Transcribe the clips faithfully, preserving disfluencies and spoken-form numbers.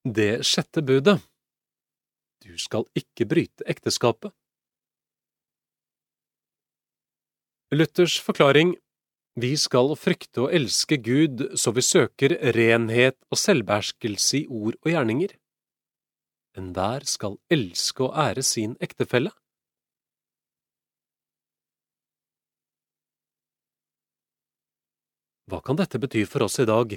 Det sjette budet. Du skal ikke bryte ekteskapet. Luthers forklaring: Vi skal frykte og elske Gud, så vi søker renhet og selvbeherskelse i ord og gjerninger. Enhver skal elske og ære sin ektefelle. Hva kan dette bety for oss i dag?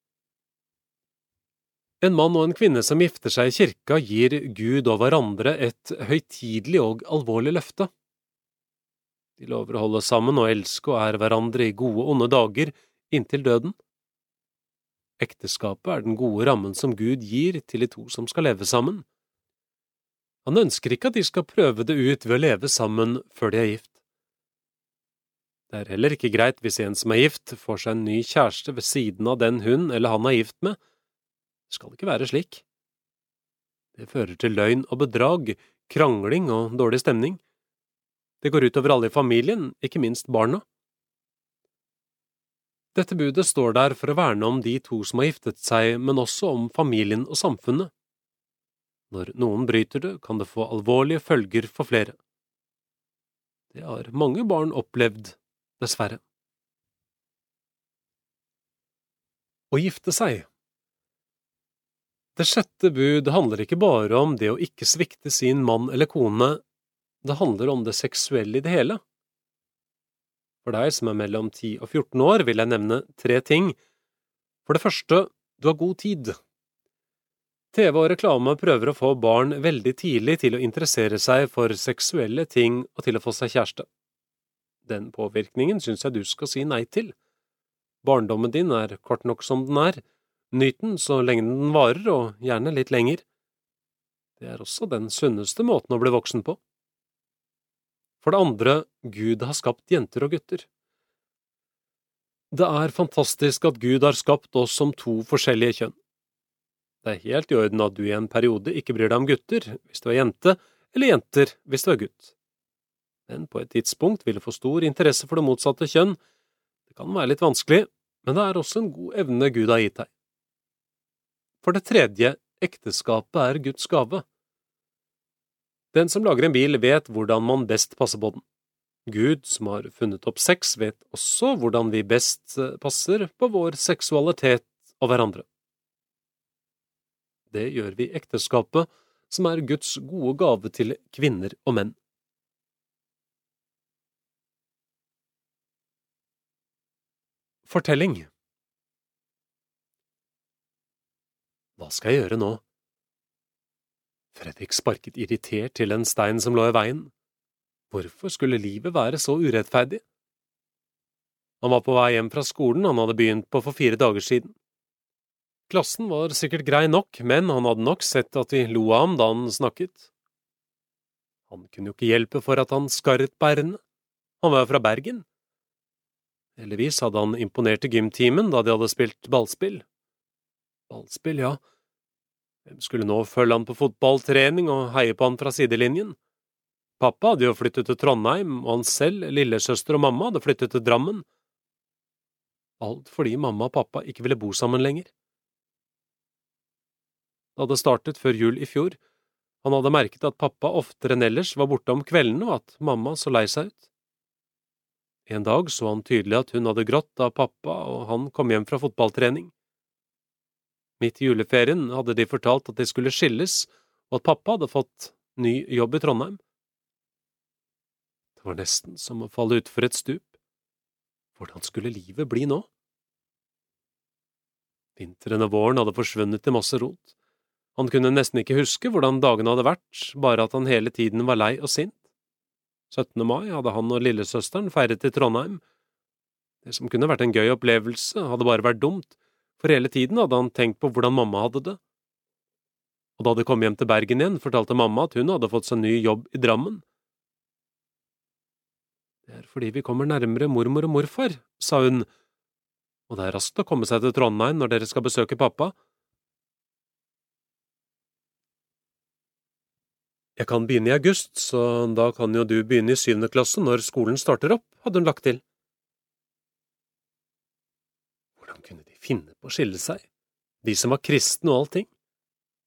En mann og en kvinne som gifter seg i kirka gir Gud og hverandre et høytidelig og alvorlig løfte. De lover å holde sammen og elske og ære hverandre i gode og onde dager inntil døden. Ekteskapet er den gode rammen som Gud gir til de to som skal leve sammen. Han ønsker ikke at de skal prøve det ut ved å leve sammen før de er gift. Det er heller ikke greit hvis en som er gift får seg en ny kjæreste ved siden av den hun eller han er gift med. Det skal ikke være slik. Det fører til løgn og bedrag, krangling og dårlig stemning. Det går ut over alle i familien, ikke minst barna. Dette budet står der for å verne om de to som har giftet seg, men også om familien og samfunnet. Når noen bryter det, kan det få alvorlige følger for flere. Det har mange barn opplevd, dessverre. Å gifte seg. Det sjette bud handler ikke bare om det å ikke svikte sin mann eller kone, det handler om det seksuelle i det hele. For deg som er mellom ti og fjorten år vil jeg nevne tre ting. For det første, du har god tid. T V og reklame prøver å få barn veldig tidlig til å interessere seg for seksuelle ting og til å få seg kjæreste. Den påvirkningen synes jeg du skal si nei til. Barndommen din er kort nok som den er. Nyt den så lenge den varer, og gjerne litt lenger. Det er også den sunneste måten å bli voksen på. For det andre, Gud har skapt jenter og gutter. Det er fantastisk at Gud har skapt oss som to forskjellige kjønn. Det er helt i orden at du i en periode ikke bryr deg om gutter hvis du er jente, eller jenter hvis du er gutt. Men på et tidspunkt vil du få stor interesse for det motsatte kjønn. Det kan være litt vanskelig, men det er også en god evne Gud har gitt deg. For det tredje, ekteskapet er Guds gave. Den som lager en bil vet hvordan man best passer på den. Gud, som har funnet opp sex, vet også hvordan vi best passer på vår seksualitet og hverandre. Det gjør vi i ekteskapet, som er Guds gode gave til kvinner og menn. Fortelling. Hva skal jeg gjøre nå? Fredrik sparket irritert til en stein som lå i veien. Hvorfor skulle livet være så urettferdig? Han var på vei hjem fra skolen han hadde begynt på for fire dager siden. Klassen var sikkert grei nok, men han hadde nok sett at de lo av ham da han snakket. Han kunne jo ikke hjelpe for at han skarret bærene. Han var fra Bergen. Heldigvis hadde han imponert i gymtimen da de hadde spilt ballspill. Ballspill, ja. Hvem skulle nå følge han på fotballtrening og heie på han fra sidelinjen? Pappa hadde jo flyttet til Trondheim, og han selv, lillesøster og mamma hadde flyttet til Drammen. Alt fordi mamma og pappa ikke ville bo sammen lenger. Det hadde startet før jul i fjor. Han hadde merket at pappa oftere enn ellers var borte om kveldene, og at mamma så lei seg ut. En dag så han tydelig at hun hadde grått da pappa og han kom hjem fra fotballtrening. Midt i juleferien hadde de fortalt at de skulle skilles, og at pappa hadde fått ny jobb i Trondheim. Det var nesten som å falle utfor et stup. Hvordan skulle livet bli nå? Vinteren og våren hadde forsvunnet i masse rot. Han kunne nesten ikke huske hvordan dagene hadde vært, bare at han hele tiden var lei og sint. syttende mai hadde han og lillesøsteren feiret i Trondheim. Det som kunne vært en gøy opplevelse, hadde bare vært dumt, for hele tiden hadde han tenkt på hvordan mamma hadde det. Og da de kom hjem til Bergen igjen, fortalte mamma at hun hadde fått seg ny jobb i Drammen. Det er fordi vi kommer nærmere mormor og morfar, sa hun, og det er raskt å komme seg til Trondheim når dere skal besøke pappa. Jeg kan begynne i august, så da kan jo du begynne i syvende klasse når skolen starter opp, hadde hun lagt til. Hvordan kunne de finne på å skille seg, de som var kristne og allting?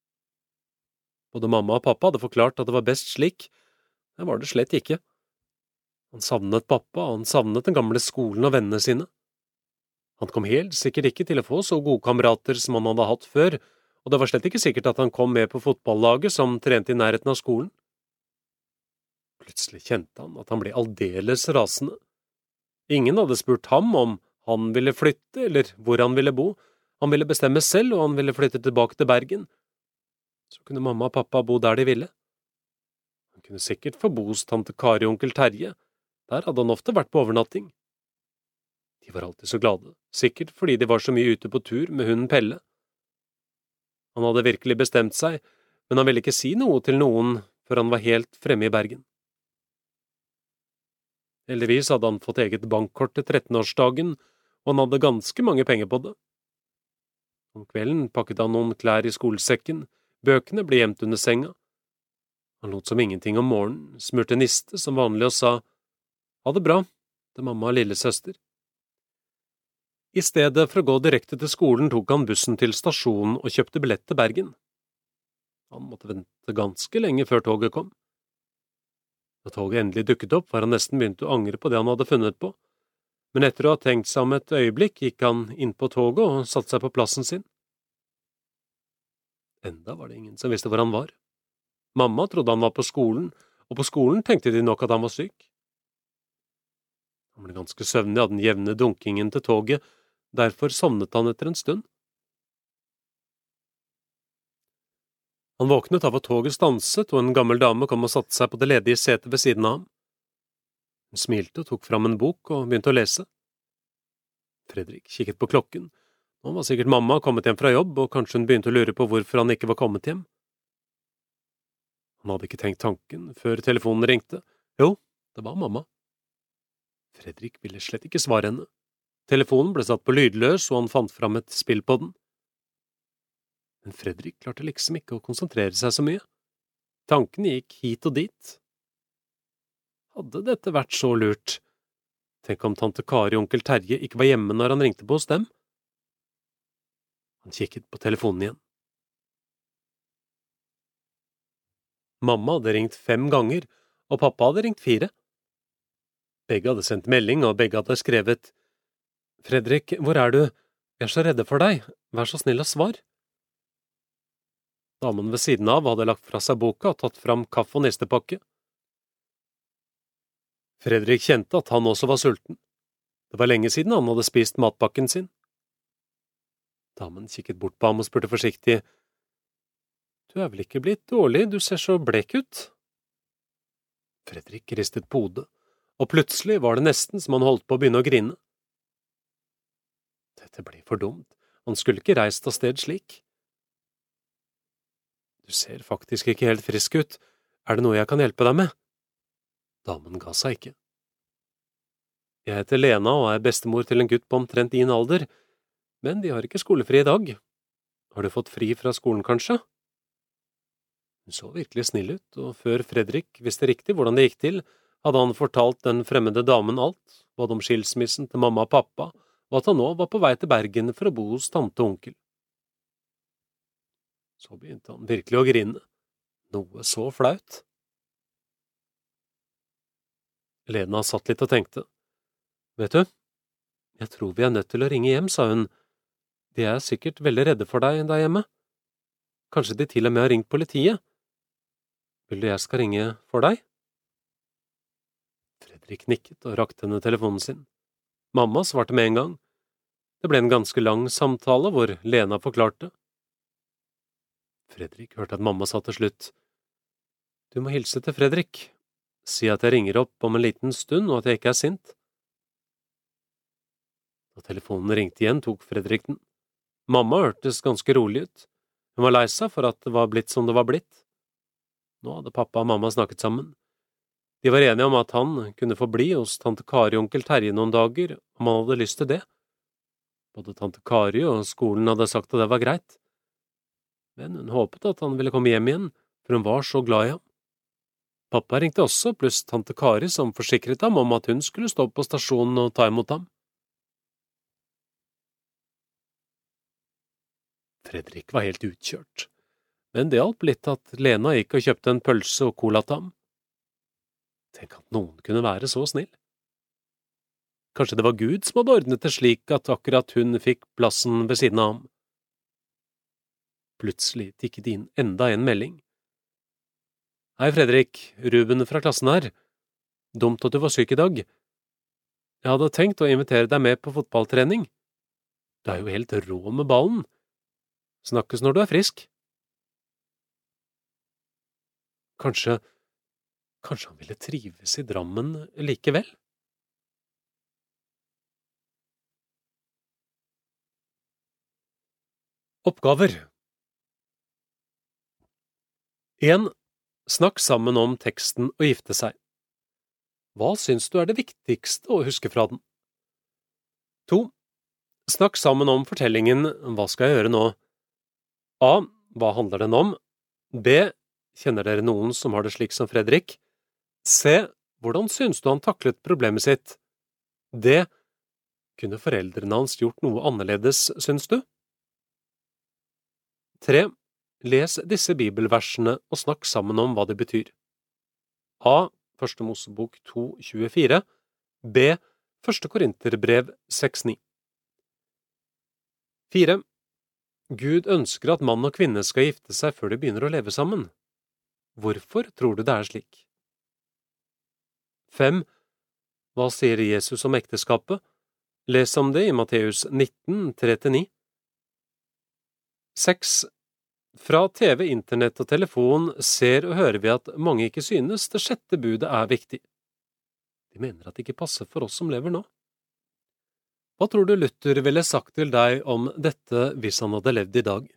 Både mamma og pappa hadde forklart at det var best slik, det var det slett ikke. Han savnet pappa, og han savnet den gamle skolen og vennene sine. Han kom helt sikkert ikke til å få så gode kamerater som han hadde hatt før, og det var slett ikke sikkert at han kom med på fotballaget som trente i nærheten av skolen. Plutselig kjente han at han ble aldeles rasende. Ingen hadde spurt ham om han ville flytte, eller hvor han ville bo. Han ville bestemme selv, og han ville flytte tilbake til Bergen. Så kunne mamma og pappa bo der de ville. Han kunne sikkert få bo hos tante Kari og onkel Terje. Der hadde han ofte vært på overnatting. De var alltid så glade, sikkert fordi de var så mye ute på tur med hunden Pelle. Han hadde virkelig bestemt seg, men han ville ikke si noe til noen før han var helt fremme i Bergen. Heldigvis hadde han fått eget bankkort til trettenårsdagen, og han hadde ganske mange penger på det. Om kvelden pakket han noen klær i skolesekken, bøkene ble gjemt under senga. Han lot som ingenting om morgenen, smurte niste som vanlig og sa «Ha det bra» til mamma og lillesøster. I stedet for å gå direkte til skolen tok han bussen til stasjonen og kjøpte billett til Bergen. Han måtte vente ganske lenge før toget kom. Da toget endelig dukket opp, var han nesten begynt å angre på det han hadde funnet på, men etter å ha tenkt seg om et øyeblikk gikk han inn på toget og satte seg på plassen sin. Enda var det ingen som visste hvor han var. Mamma trodde han var på skolen, og på skolen tenkte de nok at han var syk. Han ble ganske søvnig av den jevne dunkingen til toget, derfor sovnet han etter en stund. Han våknet av at toget stanset, og en gammel dame kom og satte seg på det ledige setet ved siden av ham. Hun smilte og tok fram en bok og begynte å lese. Fredrik kikket på klokken. Nå var sikkert mamma kommet hjem fra jobb, og kanskje hun begynte å lure på hvorfor han ikke var kommet hjem. Han hadde ikke tenkt tanken før telefonen ringte. Jo, det var mamma. Fredrik ville slett ikke svare henne. Telefonen ble satt på lydløs, og han fant fram et spill på den. Men Fredrik klarte liksom ikke å konsentrere seg så mye. Tankene gikk hit og dit. Hadde dette vært så lurt? Tenk om tante Kari og onkel Terje ikke var hjemme når han ringte på hos dem? Han kikket på telefonen igjen. Mamma hadde ringt fem ganger, og pappa hadde ringt fire. Begge hadde sendt melding, og begge hadde skrevet «Fredrik, hvor er du? Jeg er så redde for deg. Vær så snill og svar.» Damen ved siden av hadde lagt fra seg boka og tatt fram kaffe og nistepakke. Fredrik kjente at han også var sulten. Det var lenge siden han hadde spist matpakken sin. Damen kikket bort på ham og spurte forsiktig, «Du er vel ikke blitt dårlig, du ser så blek ut?» Fredrik ristet på hodet, og plutselig var det nesten som han holdt på å begynne å grine. Dette ble for dumt, han skulle ikke reist av sted slik. «Du ser faktisk ikke helt frisk ut, er det noe jeg kan hjelpe deg med?» Damen ga seg ikke. «Jeg heter Lena og er bestemor til en gutt på omtrent din alder, men de har ikke skolefri i dag. Har du fått fri fra skolen, kanskje?» Hun så virkelig snill ut, og før Fredrik visste riktig hvordan det gikk til, hadde han fortalt den fremmede damen alt, både om skilsmissen til mamma og pappa, og at han nå var på vei til Bergen for å bo hos tante og onkel. Så begynte han virkelig å grine. Noe så flaut. Lena satt litt og tenkte. «Vet du, jeg tror vi er nødt til å ringe hjem», sa hun. «De er sikkert veldig redde for deg der hjemme. Kanskje de til og med har ringt politiet. Vil du jeg skal ringe for deg?» Fredrik nikket og rakte henne telefonen sin. Mamma svarte med en gang. Det ble en ganske lang samtale hvor Lena forklarte. Fredrik hørte at mamma sa til slutt, «Du må hilse til Fredrik. Si at jeg ringer opp om en liten stund og at jeg ikke er sint.» Da telefonen ringte igjen, tok Fredrik den. Mamma hørtes ganske rolig ut. Hun var lei seg for at det var blitt som det var blitt. Nå hadde pappa og mamma snakket sammen. De var enige om at han kunne få bli hos tante Kari og onkel Terje noen dager, om han hadde lyst til det. Både tante Kari og skolen hadde sagt at det var greit. Men hun håpet at han ville komme hjem igjen, for hun var så glad i ham. Pappa ringte også, pluss tante Kari som forsikret ham om at hun skulle stå på stasjonen og ta imot ham. Fredrik var helt utkjørt, men det hjalp litt at Lena gikk og kjøpte en pølse og cola til ham. Tenk at noen kunne være så snill. Kanskje det var Gud som hadde ordnet det slik at akkurat hun fikk plassen ved siden av ham. Plutselig tikket det inn enda en melding. Hei, Fredrik, Ruben fra klassen her. Dumt at du var syk i dag. Jeg hadde tenkt å invitere deg med på fotballtrening. Du er jo helt rå med ballen. Snakkes når du er frisk. Kanskje, kanskje han ville trives i Drammen likevel? Oppgaver. en. Snakk sammen om teksten å gifte seg. Hva syns du er det viktigste å huske fra den? to. Snakk sammen om fortellingen Hva skal jeg gjøre nå? A. Hva handler den om? B. Kjenner dere noen som har det slik som Fredrik? C. Hvordan syns du han taklet problemet sitt? D. Kunne foreldrene hans gjort noe annerledes, syns du? tre. Les disse bibelversene og snakk sammen om hva det betyr. A. Første Mosebok to tjuefire. B. Første Korinterbrev seks ni. fire. Gud ønsker at mann og kvinne skal gifte seg før de begynner å leve sammen. Hvorfor tror du det er slik? fem. Hva sier Jesus om ekteskapet? Les om det i Matteus nitten tre til ni. seks. Fra T V, internett og telefon ser og hører vi at mange ikke synes det sjette budet er viktig. De mener at det ikke passer for oss som lever nå. Hva tror du Luther ville sagt til deg om dette hvis han hadde levd i dag?